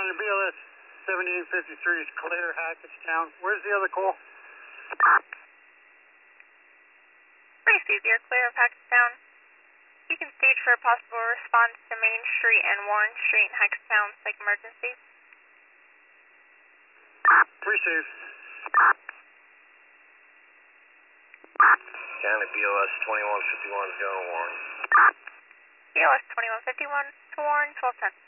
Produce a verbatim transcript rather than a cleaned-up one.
County B L S seventy-eight fifty-three is clear Hackettstown. Where's the other call? Received, you're clear of Hackettstown. You can stage for a possible response to Main Street and Warren Street in Hackettstown, like emergency. Receive. County B L S twenty-one fifty-one is going to Warren. B L S twenty-one fifty-one to Warren, twelve ten.